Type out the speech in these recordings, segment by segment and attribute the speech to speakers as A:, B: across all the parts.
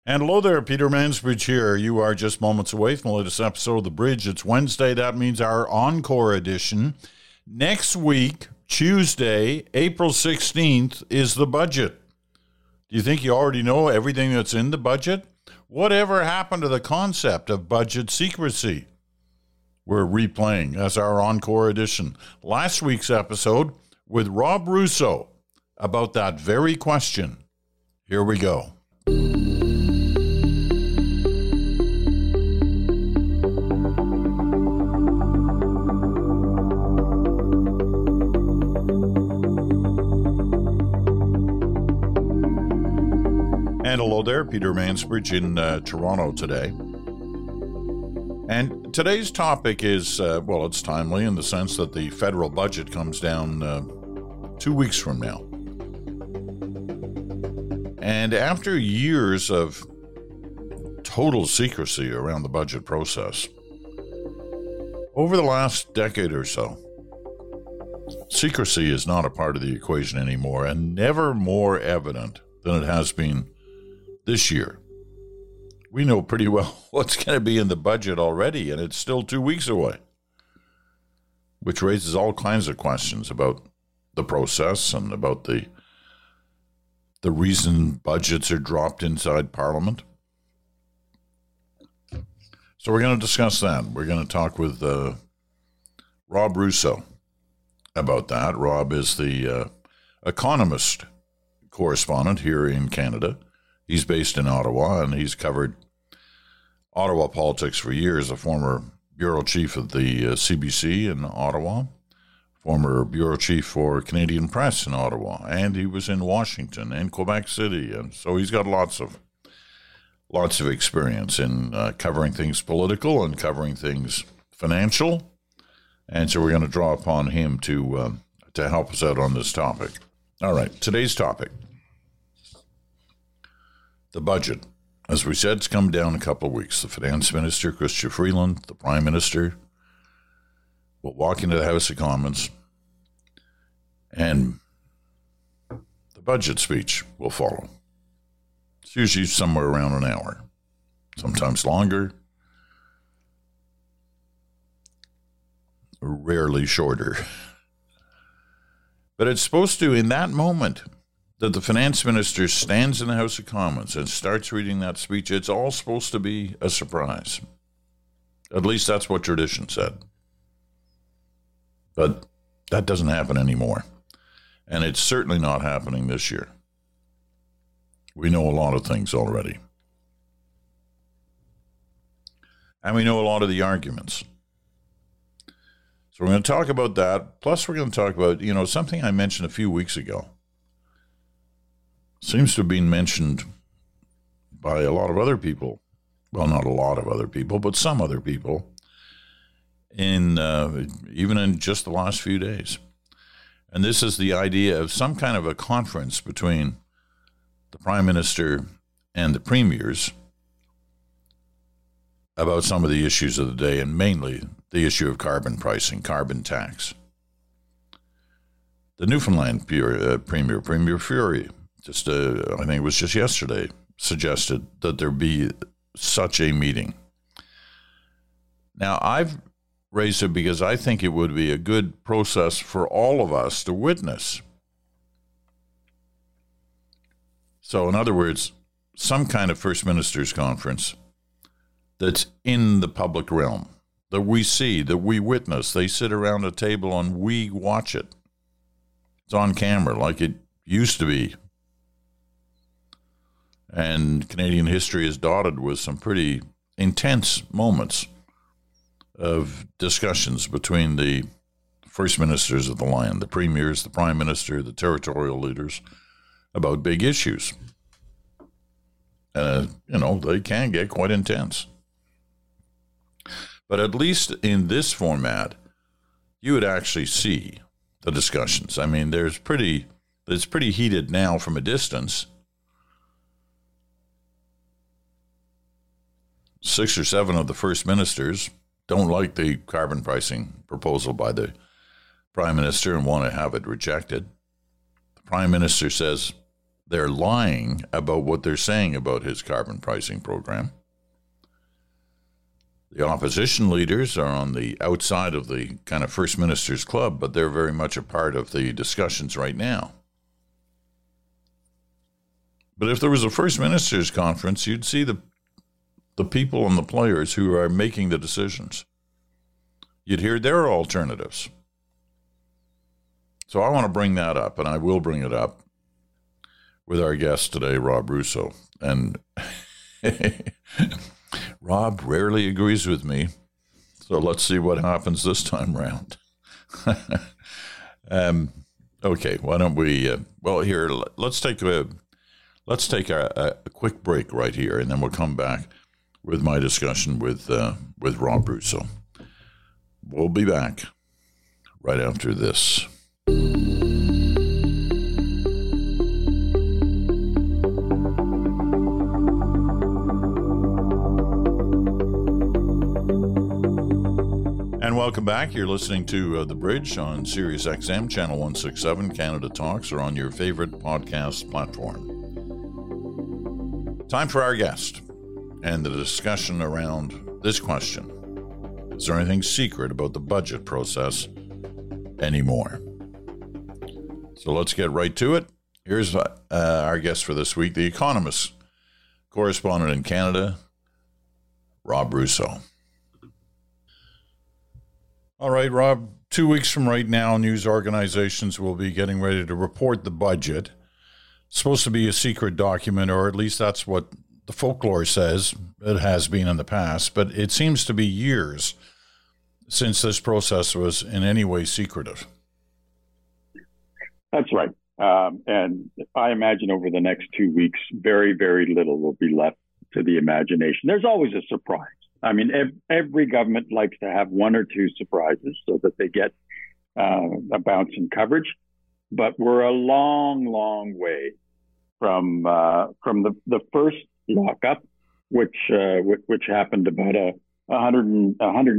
A: And hello there, Peter Mansbridge here. You are just moments away from the latest episode of The Bridge. It's Wednesday. That means our encore edition. Next week, Tuesday, April 16th, is the budget. Do you think you already know everything that's in the budget? Whatever happened to the concept of budget secrecy? We're replaying as our encore edition. Last week's episode with Rob Russo about that very question. Here we go. And hello there, Peter Mansbridge in Toronto today. And today's topic is, it's timely in the sense that the federal budget comes down 2 weeks from now. And after years of total secrecy around the budget process, over the last decade or so, secrecy is not a part of the equation anymore, and never more evident than it has been this year. We know pretty well what's going to be in the budget already, and it's still 2 weeks away, which raises all kinds of questions about the process and about the reason budgets are dropped inside Parliament. So we're going to discuss that. We're going to talk with Rob Russo about that. Rob is the Economist correspondent here in Canada. He's based in Ottawa, and he's covered Ottawa politics for years, a former bureau chief of the CBC in Ottawa, former bureau chief for Canadian Press in Ottawa, and he was in Washington and Quebec City, and so he's got lots of experience in covering things political and covering things financial, and so we're going to draw upon him to help us out on this topic. All right, today's topic. The budget. As we said, it's come down a couple of weeks. The finance minister, Chrystia Freeland, the prime minister, will walk into the House of Commons, and the budget speech will follow. It's usually somewhere around an hour, sometimes longer, rarely shorter. But it's supposed to, in that moment that the finance minister stands in the House of Commons and starts reading that speech, it's all supposed to be a surprise. At least that's what tradition said. But that doesn't happen anymore. And it's certainly not happening this year. We know a lot of things already. And we know a lot of the arguments. So we're going to talk about that. Plus we're going to talk about, something I mentioned a few weeks ago. Seems to have been mentioned by a lot of other people. Well, not a lot of other people, but some other people, even in just the last few days. And this is the idea of some kind of a conference between the Prime Minister and the Premiers about some of the issues of the day, and mainly the issue of carbon pricing, carbon tax. The Newfoundland Premier Furey, I think it was just yesterday, suggested that there be such a meeting. Now, I've raised it because I think it would be a good process for all of us to witness. So, in other words, some kind of First Minister's conference that's in the public realm, that we see, that we witness. They sit around a table and we watch it. It's on camera like it used to be. And Canadian history is dotted with some pretty intense moments of discussions between the first ministers of the land, the premiers, the prime minister, the territorial leaders, about big issues. They can get quite intense. But at least in this format, you would actually see the discussions. I mean, it's pretty heated now from a distance. 6 or 7 of the first ministers don't like the carbon pricing proposal by the prime minister and want to have it rejected. The prime minister says they're lying about what they're saying about his carbon pricing program. The opposition leaders are on the outside of the kind of First Minister's Club, but they're very much a part of the discussions right now. But if there was a First Minister's Conference, you'd see the people and the players who are making the decisions. You'd hear their alternatives. So I want to bring that up, and I will bring it up with our guest today, Rob Russo. And Rob rarely agrees with me, so let's see what happens this time around. Okay, why don't we? Here, let's take a quick break right here, and then we'll come back with my discussion with Rob Russo. We'll be back right after this. And welcome back. You're listening to The Bridge on Sirius XM, Channel 167, Canada Talks, or on your favorite podcast platform. Time for our guest and the discussion around this question. Is there anything secret about the budget process anymore? So let's get right to it. Here's our guest for this week, the Economist correspondent in Canada, Rob Russo. All right, Rob, 2 weeks from right now, news organizations will be getting ready to report the budget. It's supposed to be a secret document, or at least that's what the folklore says. It has been in the past, but it seems to be years since this process was in any way secretive.
B: That's right. And I imagine over the next 2 weeks, very, very little will be left to the imagination. There's always a surprise. I mean, every government likes to have one or two surprises so that they get a bounce in coverage. But we're a long, long way from the first lockup, which happened about 110,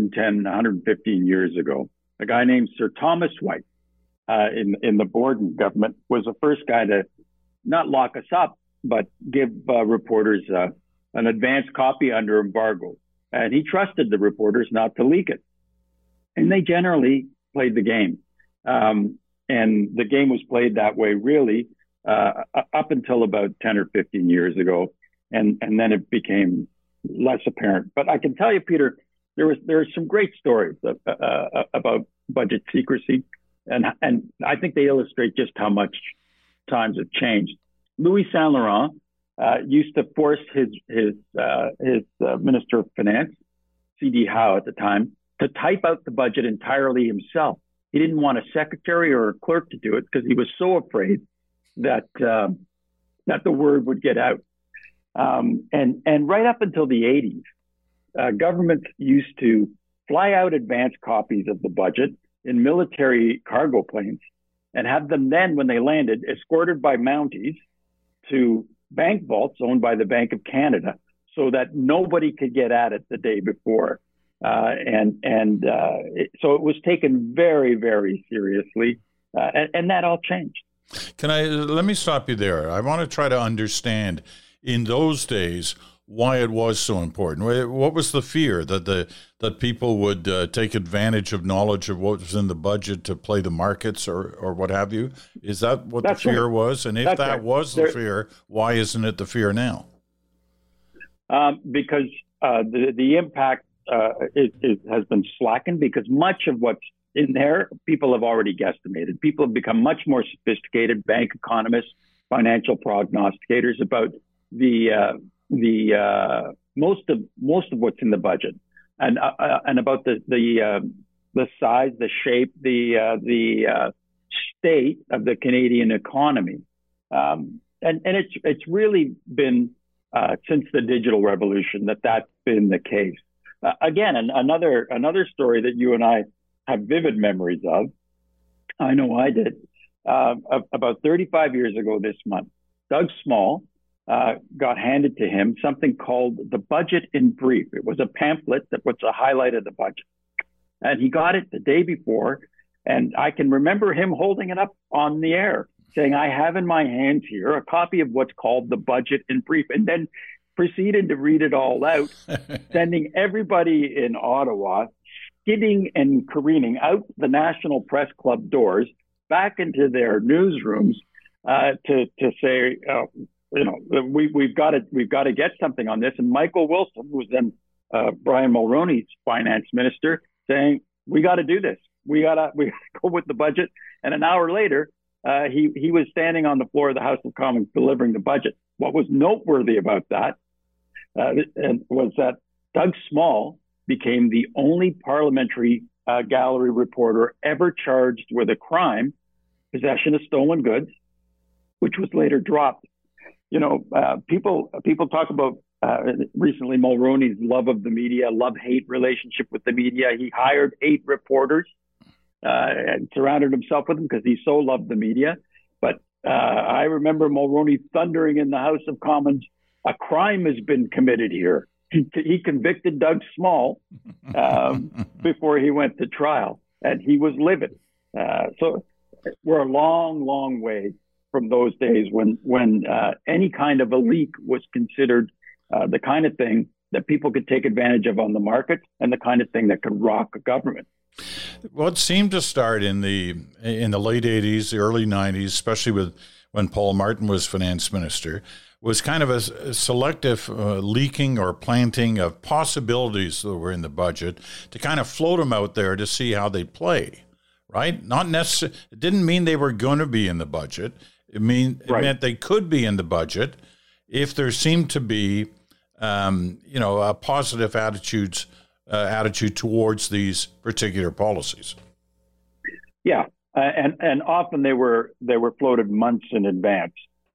B: 115 years ago. A guy named Sir Thomas White in the Borden government was the first guy to not lock us up, but give reporters an advance copy under embargo. And he trusted the reporters not to leak it. And they generally played the game. And the game was played that way, really, up until about 10 or 15 years ago. And then it became less apparent. But I can tell you, Peter, there are some great stories about budget secrecy. And I think they illustrate just how much times have changed. Louis Saint Laurent used to force his Minister of Finance, C.D. Howe at the time, to type out the budget entirely himself. He didn't want a secretary or a clerk to do it because he was so afraid that the word would get out. And right up until the 80s, governments used to fly out advance copies of the budget in military cargo planes and have them then, when they landed, escorted by Mounties to bank vaults owned by the Bank of Canada so that nobody could get at it the day before. So it was taken very, very seriously, and that all changed.
A: Let me stop you there. I want to try to understand in those days why it was so important. What was the fear that people would take advantage of knowledge of what was in the budget to play the markets or what have you? Is that what the fear was? And if that was the fear, why isn't it the fear now?
B: Because the impact has been slackened, because much of what's in there, people have already guesstimated. People have become much more sophisticated, bank economists, financial prognosticators, about the most of what's in the budget, and about the size, the shape, the state of the Canadian economy, and it's really been since the digital revolution that's been the case. Again, another story that you and I have vivid memories of. I know I did. About 35 years ago this month, Doug Small got handed to him something called the Budget in Brief. It was a pamphlet that was a highlight of the budget. And he got it the day before, and I can remember him holding it up on the air saying, I have in my hands here a copy of what's called the budget in brief, and then proceeded to read it all out, sending everybody in Ottawa skidding and careening out the National Press Club doors back into their newsrooms to say, we've got to get something on this. And Michael Wilson, who was then Brian Mulroney's finance minister, saying, we got to do this. We got to go with the budget. And an hour later, he was standing on the floor of the House of Commons delivering the budget. What was noteworthy about that was that Doug Small became the only parliamentary gallery reporter ever charged with a crime, possession of stolen goods, which was later dropped. People talk about recently Mulroney's love of the media, love-hate relationship with the media. He hired 8 reporters and surrounded himself with them because he so loved the media. But I remember Mulroney thundering in the House of Commons, a crime has been committed here. He convicted Doug Small before he went to trial, and he was livid. So we're a long, long way from those days when any kind of a leak was considered the kind of thing that people could take advantage of on the market and the kind of thing that could rock a government.
A: Well, it seemed to start in the late 80s, the early 90s, especially when Paul Martin was finance minister, was kind of a selective leaking or planting of possibilities that were in the budget to kind of float them out there to see how they play, right? Not necessarily. It didn't mean they were going to be in the budget. It meant they could be in the budget if there seemed to be, a positive attitude towards these particular policies.
B: Yeah, and often they were floated months in advance.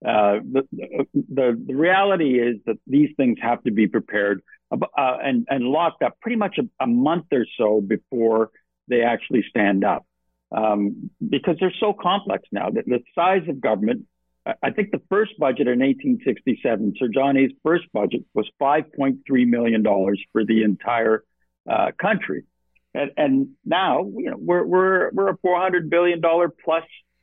B: The reality is that these things have to be prepared and locked up pretty much a month or so before they actually stand up, because they're so complex now. The size of government, I think the first budget in 1867, Sir John A's first budget, was $5.3 million for the entire country, and now we're a $400 billion plus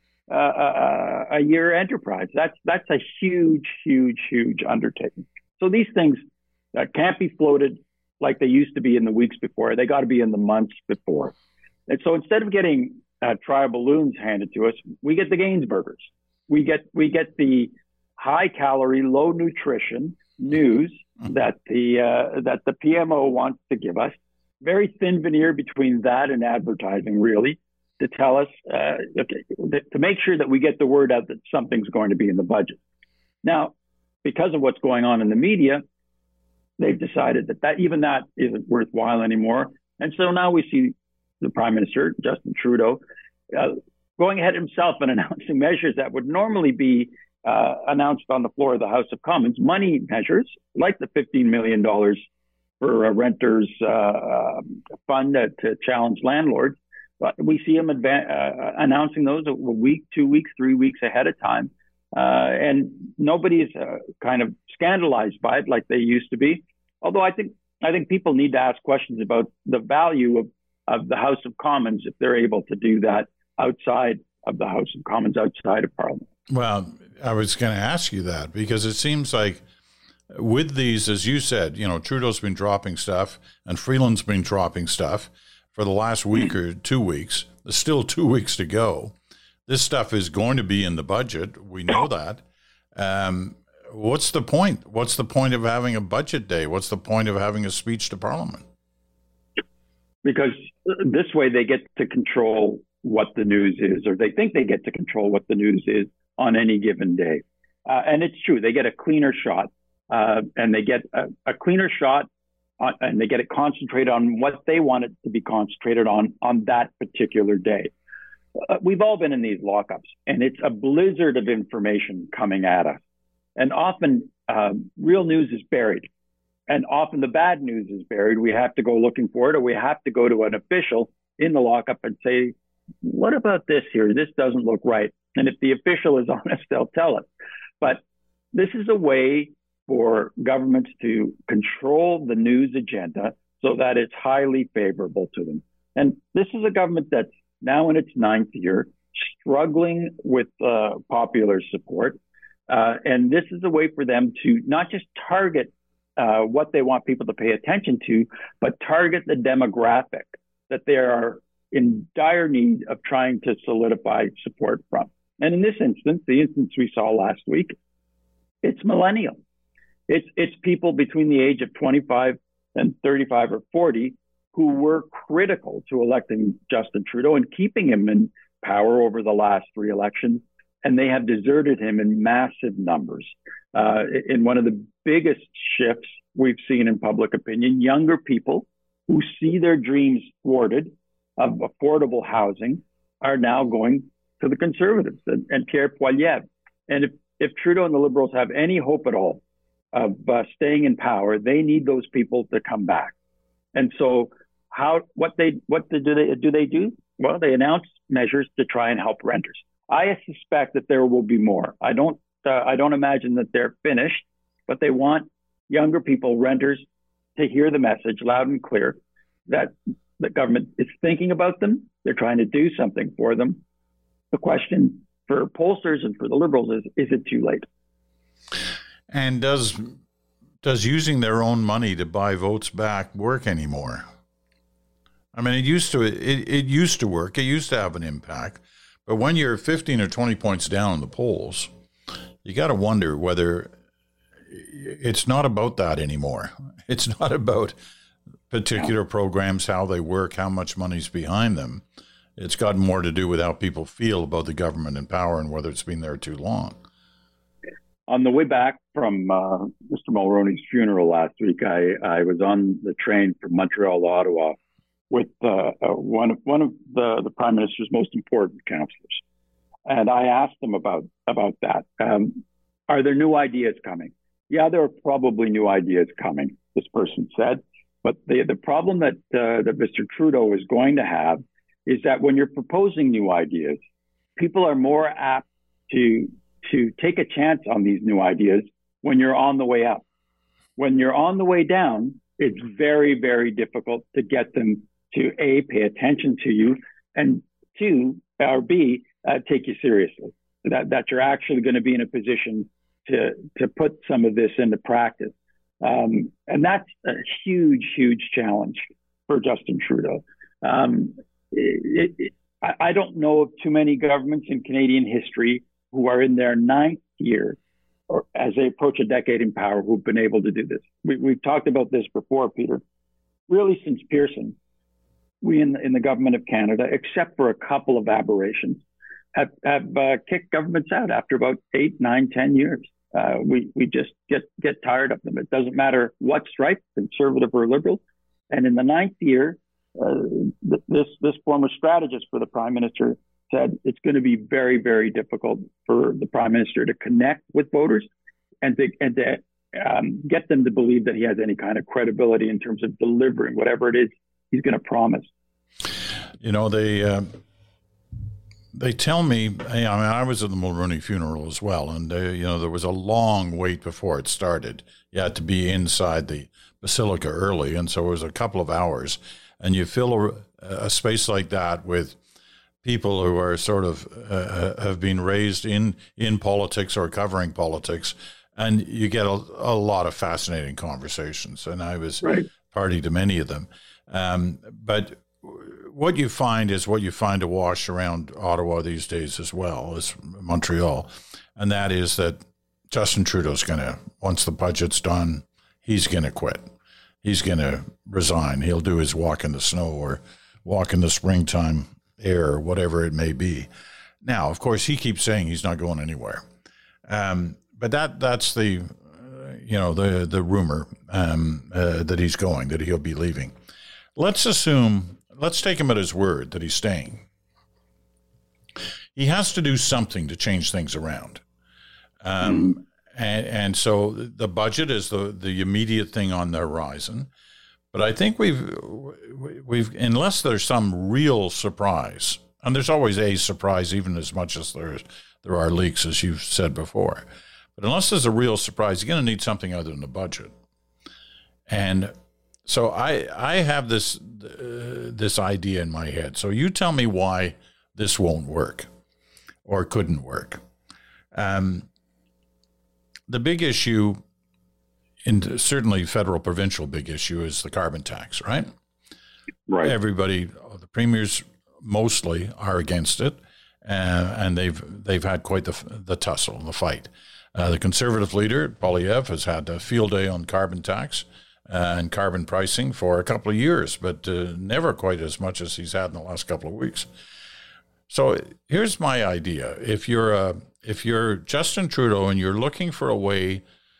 B: a year enterprise. That's a huge undertaking. So these things can't be floated like they used to be in the weeks before. They got to be in the months before. And so instead of getting trial balloons handed to us, we get the Gainsburgers. We get the high calorie, low nutrition news that the PMO wants to give us. Very thin veneer between that and advertising, really, to tell us, to make sure that we get the word out that something's going to be in the budget. Now, because of what's going on in the media, they've decided that even that isn't worthwhile anymore. And so now we see the Prime Minister, Justin Trudeau, going ahead himself and announcing measures that would normally be announced on the floor of the House of Commons, money measures like the $15 million for a renters fund to challenge landlords. But we see him announcing those a week, 2 weeks, 3 weeks ahead of time. And nobody's kind of scandalized by it like they used to be. Although I think people need to ask questions about the value of the House of Commons if they're able to do that outside of the House of Commons, outside of Parliament.
A: Well, I was going to ask you that because it seems like with these, as you said, Trudeau's been dropping stuff and Freeland's been dropping stuff for the last week or 2 weeks. There's still 2 weeks to go. This stuff is going to be in the budget. We know that. What's the point? What's the point of having a budget day? What's the point of having a speech to Parliament?
B: Because this way they get to control what the news is, or they think they get to control what the news is on any given day. And it's true. They get a cleaner shot, and they get a cleaner shot, and they get it concentrated on what they want it to be concentrated on that particular day. We've all been in these lockups, and it's a blizzard of information coming at us. And often real news is buried. And often the bad news is buried. We have to go looking for it, or we have to go to an official in the lockup and say, what about this here? This doesn't look right. And if the official is honest, they'll tell us. But this is a way for governments to control the news agenda so that it's highly favorable to them. And this is a government that's now in its 9th year. struggling with popular support. And this is a way for them to not just target what they want people to pay attention to, but target the demographic that they are in dire need of trying to solidify support from. And in this instance, the instance we saw last week, it's millennials. It's people between the age of 25 and 35 or 40 who were critical to electing Justin Trudeau and keeping him in power over the last 3 elections. And they have deserted him in massive numbers. In one of the biggest shifts we've seen in public opinion, younger people who see their dreams thwarted of affordable housing are now going to the Conservatives and Pierre Poilievre. And if Trudeau and the Liberals have any hope at all of staying in power, they need those people to come back. And so what do they do? Well, they announce measures to try and help renters. I suspect that there will be more. I don't imagine that they're finished, but they want younger people, renters, to hear the message loud and clear that the government is thinking about them. They're trying to do something for them. The question for pollsters and for the Liberals is it too late?
A: And does using their own money to buy votes back work anymore? I mean, it used to work. It used to have an impact. But when you're 15 or 20 points down in the polls, you got to wonder whether it's not about that anymore. It's not about particular programs, how they work, how much money's behind them. It's got more to do with how people feel about the government in power and whether it's been there too long.
B: On the way back from Mr. Mulroney's funeral last week, I was on the train from Montreal to Ottawa with one of the Prime Minister's most important counselors. And I asked them about that. Are there new ideas coming? Yeah, there are probably new ideas coming, this person said. But the problem that Mr. Trudeau is going to have is that when you're proposing new ideas, people are more apt to take a chance on these new ideas when you're on the way up. When you're on the way down, it's very, very difficult to get them to A, pay attention to you, and B, take you seriously. That you're actually going to be in a position to put some of this into practice. And that's a huge, huge challenge for Justin Trudeau. I don't know of too many governments in Canadian history who are in their 9th year or as they approach a decade in power who've been able to do this. We've talked about this before, Peter. Really, since Pearson, we in the government of Canada, except for a couple of aberrations, have kicked governments out after about 8, 9, 10 years. We just get tired of them. It doesn't matter what stripe, Conservative or Liberal. And in the 9th year, this former strategist for the Prime Minister said it's going to be very, very difficult for the Prime Minister to connect with voters and to get them to believe that he has any kind of credibility in terms of delivering whatever it is he's going to promise.
A: You know, they tell me, I was at the Mulroney funeral as well, and there was a long wait before it started. You had to be inside the basilica early, and so it was a couple of hours. And you fill a space like that with people who are sort of have been raised in politics or covering politics, and you get a lot of fascinating conversations. And I was party to many of them. But what you find is what you find awash around Ottawa these days as well as Montreal, and that is that Justin Trudeau's going to, once the budget's done, he's going to quit. He's going to resign. He'll do his walk in the snow or walk in the springtime air or whatever it may be. Now, of course, he keeps saying he's not going anywhere. But that's the rumor that he's going, that he'll be leaving. Let's take him at his word that he's staying. He has to do something to change things around. And so the budget is the immediate thing on the horizon. But I think we've unless there's some real surprise, and there's always a surprise, even as much as there are leaks, as you've said before. But unless there's a real surprise, you're going to need something other than the budget. And so I have this idea in my head. So you tell me why this won't work. or couldn't work. The big issue, and certainly federal provincial big issue, is the carbon tax, right?
B: Right.
A: Everybody, the premiers mostly are against it, and they've had quite the tussle, the fight. The Conservative leader, Poilievre, has had a field day on carbon tax and carbon pricing for a couple of years, but never quite as much as he's had in the last couple of weeks. So here's my idea: if you're Justin Trudeau and you're looking for a way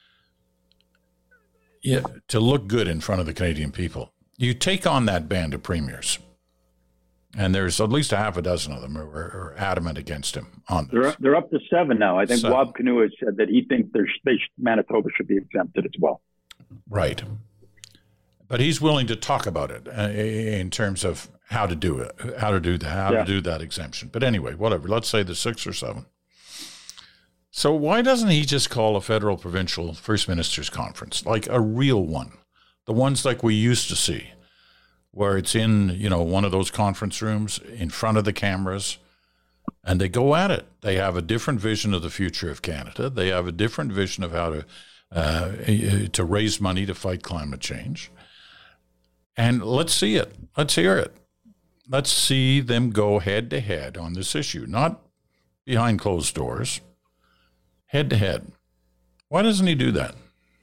A: to look good in front of the Canadian people, you take on that band of premiers. And there's at least a half a dozen of them who are adamant against him on this.
B: They're up to 7 now. I think Bob Canoe has said that he thinks Manitoba should be exempted as well.
A: Right. But he's willing to talk about it in terms of how to do it, to do that exemption. But anyway, whatever. Let's say there's 6 or 7. So why doesn't he just call a federal provincial First Ministers Conference, like a real one, the ones like we used to see, where it's in, one of those conference rooms in front of the cameras, and they go at it. They have a different vision of the future of Canada. They have a different vision of how to raise money to fight climate change. And let's see it. Let's hear it. Let's see them go head to head on this issue, not behind closed doors, head to head. Why doesn't he do that?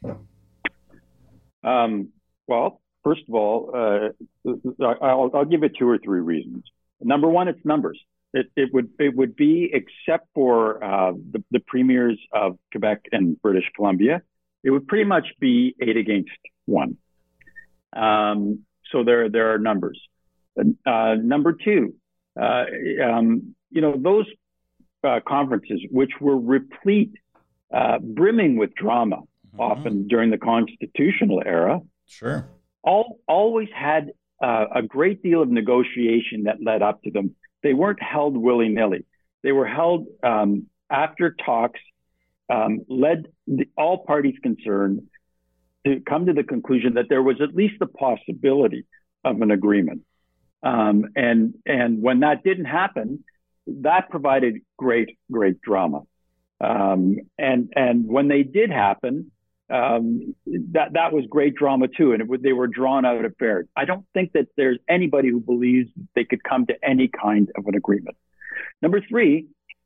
B: Well, first of all, I'll give it 2 or 3 reasons. Number one, it's numbers. It would be, except for the premiers of Quebec and British Columbia, it would pretty much be 8 against 1. So there are numbers. Number two, those conferences, which were replete, brimming with drama, often during the constitutional era,
A: sure,
B: always had a great deal of negotiation that led up to them. They weren't held willy-nilly. They were held after talks led all parties concerned to come to the conclusion that there was at least the possibility of an agreement. And when that didn't happen, that provided great drama. And when they did happen, that was great drama too, and they were drawn out affairs. I don't think that there's anybody who believes they could come to any kind of an agreement. Number three,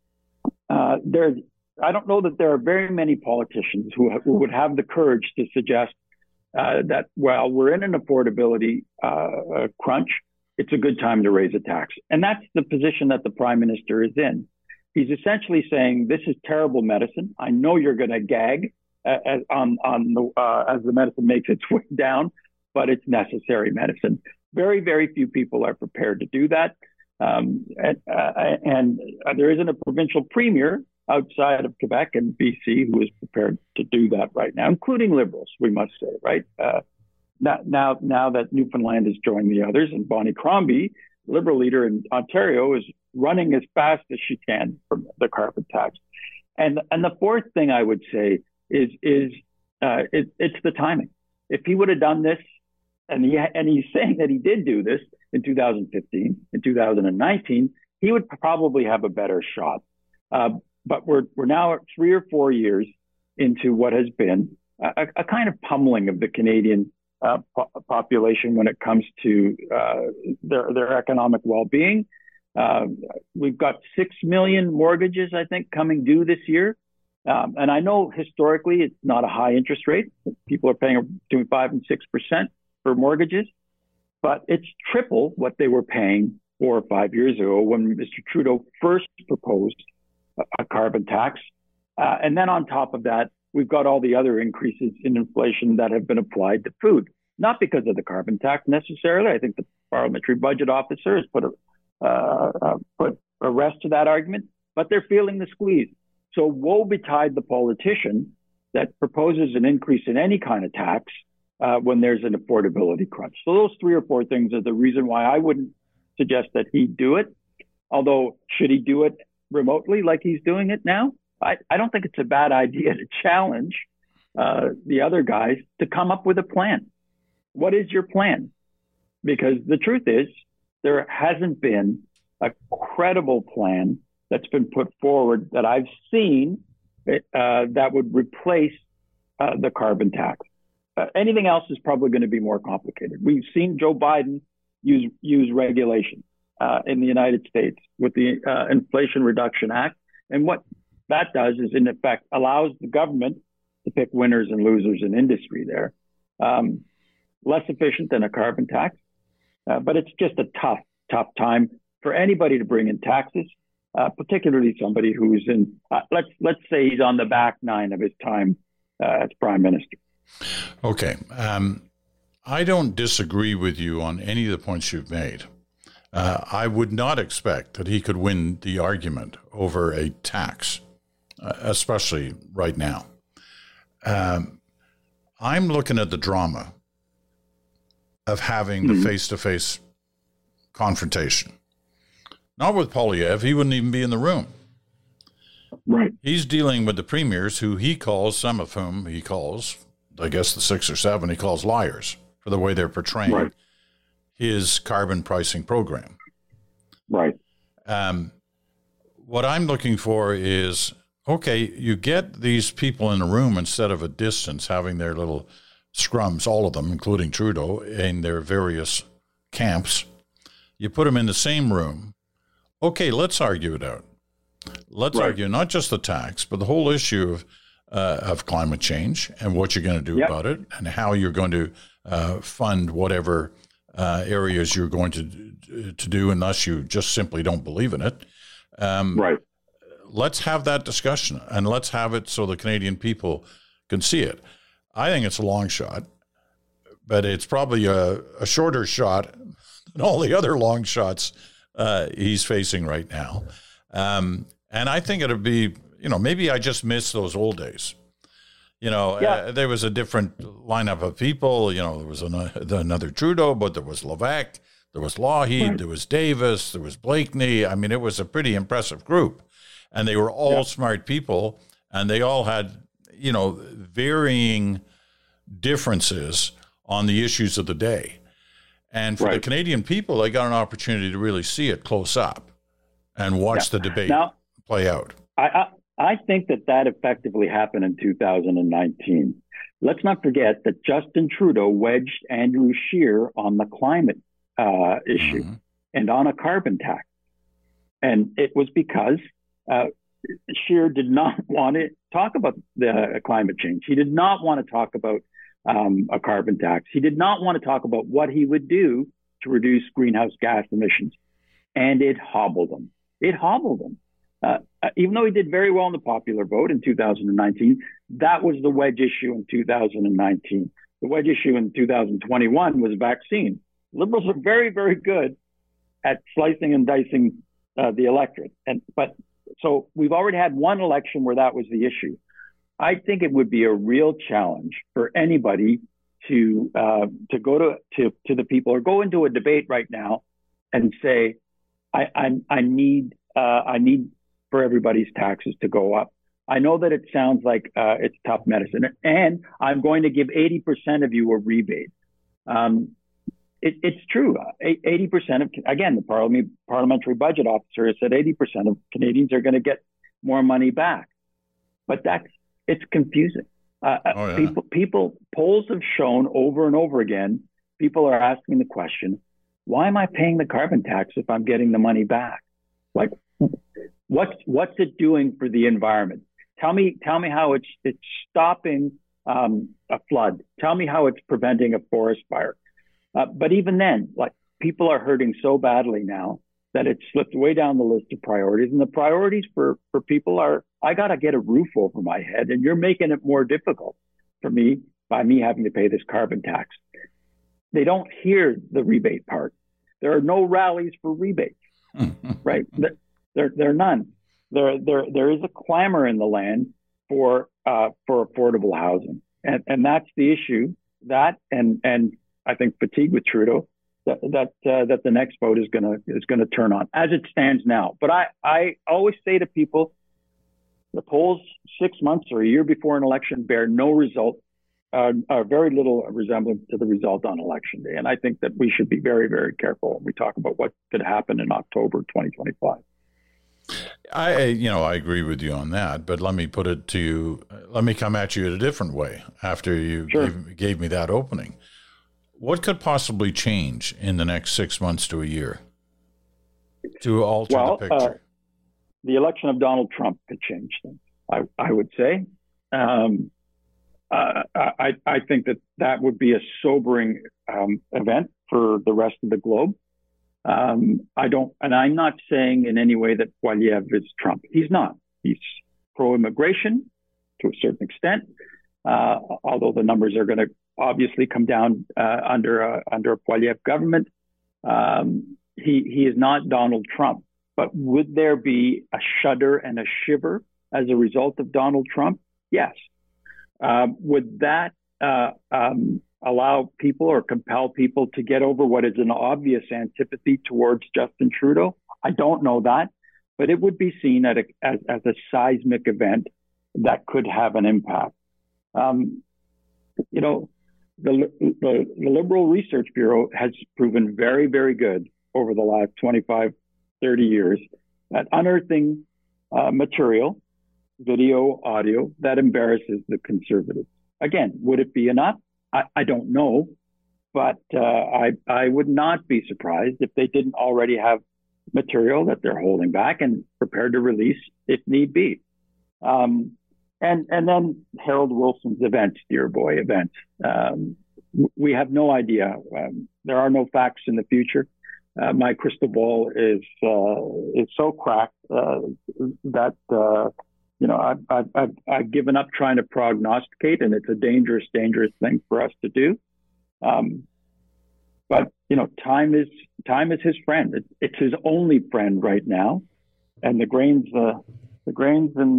B: I don't know that there are very many politicians who would have the courage to suggest that while we're in an affordability crunch, it's a good time to raise a tax. And that's the position that the Prime Minister is in. He's essentially saying, this is terrible medicine. I know you're going to gag as the medicine makes its way down, but it's necessary medicine. Very, very few people are prepared to do that. And there isn't a provincial premier outside of Quebec and BC who is prepared to do that right now, including Liberals, we must say, right? Now that Newfoundland has joined the others, and Bonnie Crombie, Liberal leader in Ontario, is running as fast as she can from the carbon tax. And the fourth thing I would say is it's the timing. If he would have done this, and he's saying that he did do this in 2015, in 2019, he would probably have a better shot. But we're now 3 or 4 years into what has been a kind of pummeling of the Canadian population when it comes to their economic well-being. We've got 6 million mortgages, I think, coming due this year. And I know historically it's not a high interest rate. People are paying between 5 and 6% for mortgages, but it's triple what they were paying 4 or 5 years ago when Mr. Trudeau first proposed a carbon tax. And then on top of that, we've got all the other increases in inflation that have been applied to food, not because of the carbon tax necessarily. I think the Parliamentary Budget Officer has put a rest to that argument, but they're feeling the squeeze. So woe betide the politician that proposes an increase in any kind of tax when there's an affordability crunch. So those 3 or 4 things are the reason why I wouldn't suggest that he do it. Although, should he do it remotely like he's doing it now? I don't think it's a bad idea to challenge the other guys to come up with a plan. What is your plan? Because the truth is, there hasn't been a credible plan that's been put forward that I've seen that would replace the carbon tax. Anything else is probably going to be more complicated. We've seen Joe Biden use regulation in the United States with the Inflation Reduction Act. And what that does is, in effect, allows the government to pick winners and losers in industry there. Less efficient than a carbon tax, but it's just a tough time for anybody to bring in taxes, particularly somebody who's in, let's say he's on the back nine of his time as prime minister.
A: Okay. I don't disagree with you on any of the points you've made. I would not expect that he could win the argument over a tax, especially right now. I'm looking at the drama of having the face-to-face confrontation. Not with Poilievre. He wouldn't even be in the room.
B: Right.
A: He's dealing with the premiers who he calls, some of whom he calls, I guess the 6 or 7, he calls liars for the way they're portraying his carbon pricing program.
B: Right.
A: What I'm looking for is, okay, you get these people in a room instead of a distance having their little scrums, all of them, including Trudeau, in their various camps. You put them in the same room. Okay, let's argue it out. Let's argue not just the tax, but the whole issue of climate change and what you're going to do about it and how you're going to fund whatever areas you're going to do unless you just simply don't believe in it. Let's have that discussion, and let's have it so the Canadian people can see it. I think it's a long shot, but it's probably a shorter shot than all the other long shots he's facing right now. And I think it'll be, maybe I just miss those old days. There was a different lineup of people. There was another Trudeau, but there was Levesque, there was Lougheed, there was Davis, there was Blakeney. I mean, it was a pretty impressive group. And they were all smart people, and they all had, varying differences on the issues of the day. And for the Canadian people, they got an opportunity to really see it close up and watch the debate play out.
B: I think that effectively happened in 2019. Let's not forget that Justin Trudeau wedged Andrew Scheer on the climate issue and on a carbon tax. And it was because Scheer did not want to talk about the climate change. He did not want to talk about a carbon tax. He did not want to talk about what he would do to reduce greenhouse gas emissions. And it hobbled him. Even though he did very well in the popular vote in 2019, that was the wedge issue in 2019. The wedge issue in 2021 was vaccine. Liberals are very, very good at slicing and dicing the electorate. So we've already had one election where that was the issue. I think it would be a real challenge for anybody to go to the people or go into a debate right now and say, I need for everybody's taxes to go up. I know that it sounds like it's tough medicine, and I'm going to give 80% of you a rebate. It's true. 80% of, again, the parliamentary budget officer has said 80% of Canadians are going to get more money back. But it's confusing. People, polls have shown over and over again, people are asking the question, why am I paying the carbon tax if I'm getting the money back? Like, what's it doing for the environment? Tell me how it's stopping a flood. Tell me how it's preventing a forest fire. But even then, like, people are hurting so badly now that it's slipped way down the list of priorities. And the priorities for people are, I got to get a roof over my head, and you're making it more difficult for me by me having to pay this carbon tax. They don't hear the rebate part. There are no rallies for rebates, right? There are none. There is a clamor in the land for affordable housing, and that's the issue. That and I think fatigue with Trudeau that the next vote is gonna turn on as it stands now. But I always say to people, the polls 6 months or a year before an election bear no result, very little resemblance to the result on election day. And I think that we should be very, very careful when we talk about what could happen in October 2025.
A: I agree with you on that, but let me put it to you. Let me come at you in a different way after you
B: Sure.
A: gave me that opening. What could possibly change in the next 6 months to a year to alter the picture?
B: The election of Donald Trump could change things, I would say. I think that would be a sobering event for the rest of the globe. I'm not saying in any way that Poilievre is Trump. He's not. He's pro-immigration to a certain extent, although the numbers are going to obviously come down under a Poilievre government. He is not Donald Trump. But would there be a shudder and a shiver as a result of Donald Trump? Yes. Would that allow people or compel people to get over what is an obvious antipathy towards Justin Trudeau? I don't know that, but it would be seen as a seismic event that could have an impact. The Liberal Research Bureau has proven very, very good over the last 25, 30 years at unearthing material, video, audio, that embarrasses the Conservatives. Again, would it be enough? I don't know, but I would not be surprised if they didn't already have material that they're holding back and prepared to release if need be. And then Harold Wilson's events, Dear Boy events. We have no idea. There are no facts in the future. My crystal ball is so cracked that I've given up trying to prognosticate, and it's a dangerous thing for us to do. But time is his friend. It's his only friend right now, and the grains in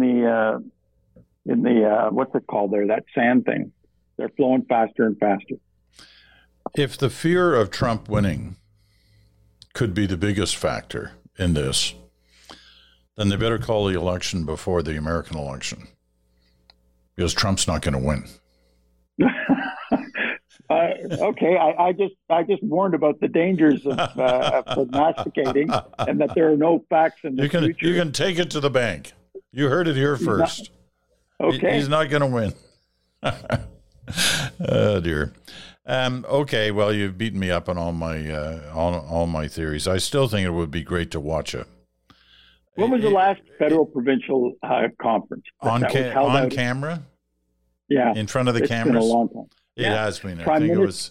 B: the what's it called there? That sand thing. They're flowing faster and faster.
A: If the fear of Trump winning could be the biggest factor in this, then they better call the election before the American election, because Trump's not going to win.
B: Okay, I just warned about the dangers of prognosticating, and that there are no facts in the future.
A: You can take it to the bank. You heard it here first. He's not going to win. Oh dear. Okay, well, you've beaten me up on all my theories. I still think it would be great to watch it.
B: When was the last federal provincial conference
A: on camera?
B: Yeah,
A: in front of the cameras.
B: It's been a long time.
A: It has been. I think it was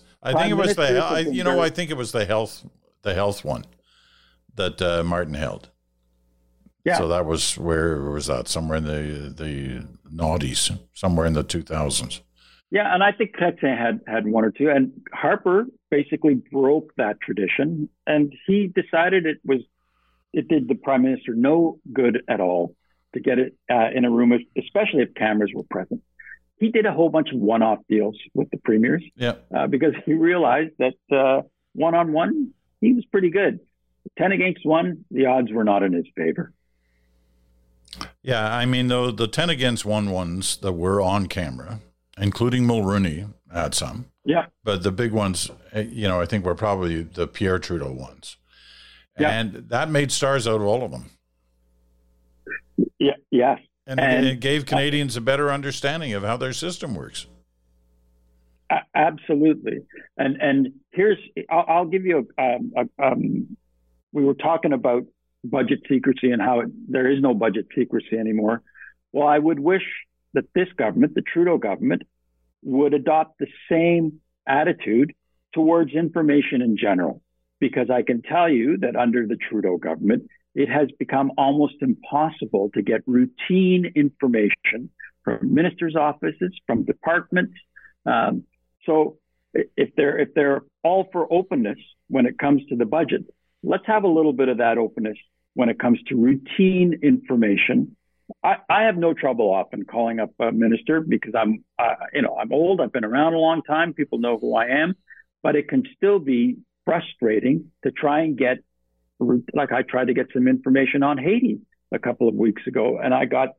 A: the health one that Martin held. Yeah. So that was where was that? Somewhere in the noughties, somewhere in the 2000s.
B: Yeah, and I think Chrétien had one or two, and Harper basically broke that tradition, and he decided it did the prime minister no good at all to get it in a room, especially if cameras were present. He did a whole bunch of one-off deals with the premiers, because he realized that one-on-one, he was pretty good. 10 against 1, the odds were not in his favor.
A: Yeah, I mean, the 10 against 1 ones that were on camera, including Mulroney had some. Yeah. But the big ones, I think were probably the Pierre Trudeau ones. Yeah. And that made stars out of all of them.
B: Yeah. Yes.
A: And it gave Canadians a better understanding of how their system works.
B: Absolutely. And I'll give you we were talking about budget secrecy and how there is no budget secrecy anymore. Well, I would wish that this government, the Trudeau government, would adopt the same attitude towards information in general, because I can tell you that under the Trudeau government, it has become almost impossible to get routine information from ministers' offices, from departments. So if they're all for openness when it comes to the budget, let's have a little bit of that openness when it comes to routine information. I have no trouble often calling up a minister because I'm old. I've been around a long time. People know who I am, but it can still be frustrating to try and get, like I tried to get some information on Haiti a couple of weeks ago, and I got,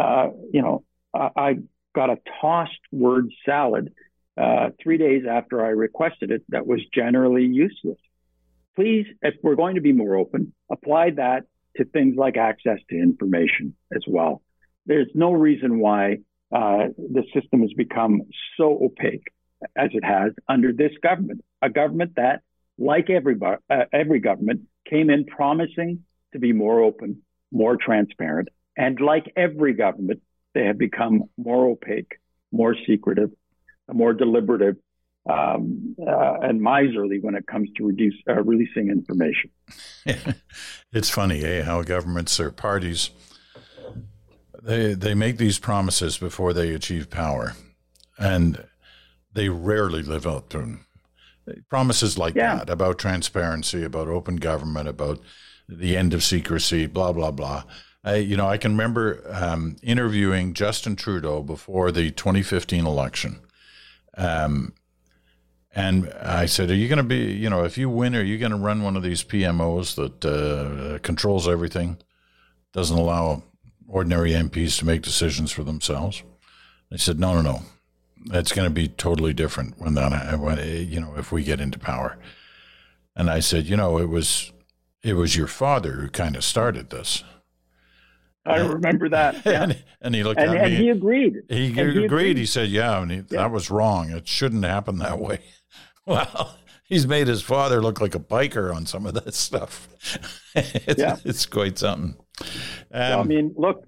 B: I got a tossed word salad 3 days after I requested it. That was generally useless. Please, if we're going to be more open, apply that to things like access to information as well. There's no reason why the system has become so opaque as it has under this government, a government that, like every government, came in promising to be more open, more transparent, and like every government, they have become more opaque, more secretive, more deliberative, and miserly when it comes to releasing information.
A: It's funny, how governments or parties, they make these promises before they achieve power, and they rarely live up to them. Promises like that about transparency, about open government, about the end of secrecy, blah, blah, blah. I can remember interviewing Justin Trudeau before the 2015 election. And I said, are you going to be, if you win, are you going to run one of these PMOs that controls everything, doesn't allow ordinary MPs to make decisions for themselves? They said, no. It's going to be totally different if we get into power. And I said, it was your father who kind of started this.
B: I remember that. Yeah.
A: and he looked at me.
B: And he agreed.
A: He agreed. He said, that was wrong. It shouldn't happen that way. Well, he's made his father look like a biker on some of that stuff. It's quite something.
B: Look,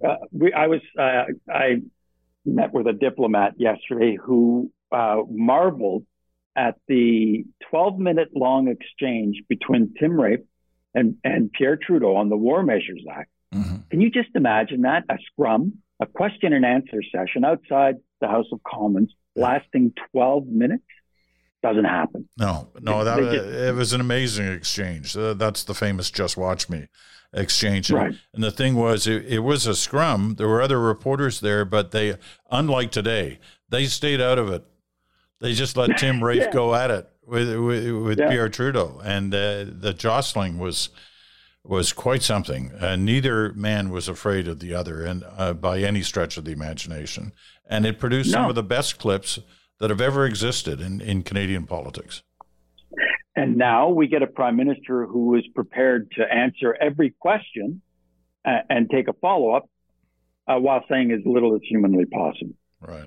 B: I met with a diplomat yesterday who marveled at the 12-minute long exchange between Tim Rape and Pierre Trudeau on the War Measures Act. Mm-hmm. Can you just imagine that? A scrum, a question and answer session outside the House of Commons lasting 12 minutes? Doesn't happen.
A: No, it was an amazing exchange. That's the famous "Just Watch Me" exchange.
B: Right.
A: And the thing was, it was a scrum. There were other reporters there, but they, unlike today, they stayed out of it. They just let Tim Rafe go at it with Pierre Trudeau, and the jostling was quite something. Neither man was afraid of the other, and by any stretch of the imagination. And it produced some of the best clips that have ever existed in Canadian politics.
B: And now we get a prime minister who is prepared to answer every question and take a follow-up while saying as little as humanly possible.
A: Right.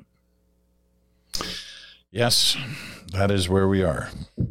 A: Yes, that is where we are.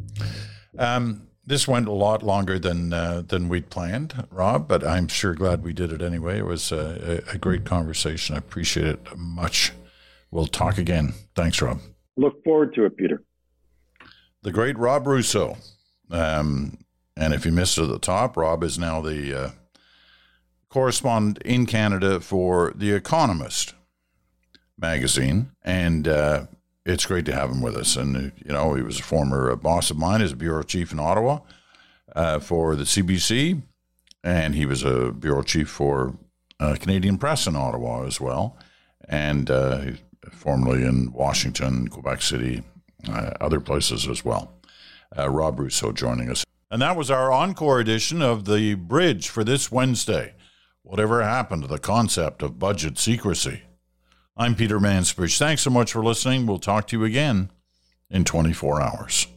A: This went a lot longer than we'd planned, Rob, but I'm sure glad we did it anyway. It was a great conversation. I appreciate it much. We'll talk again. Thanks, Rob.
B: Look forward to it, Peter.
A: The great Rob Rousseau. And if you missed it at the top, Rob is now the correspondent in Canada for The Economist magazine. And it's great to have him with us. And, he was a former boss of mine as a bureau chief in Ottawa for the CBC. And he was a bureau chief for Canadian Press in Ottawa as well. And formerly in Washington, Quebec City, other places as well. Rob Rousseau joining us. And that was our encore edition of The Bridge for this Wednesday. Whatever happened to the concept of budget secrecy? I'm Peter Mansbridge. Thanks so much for listening. We'll talk to you again in 24 hours.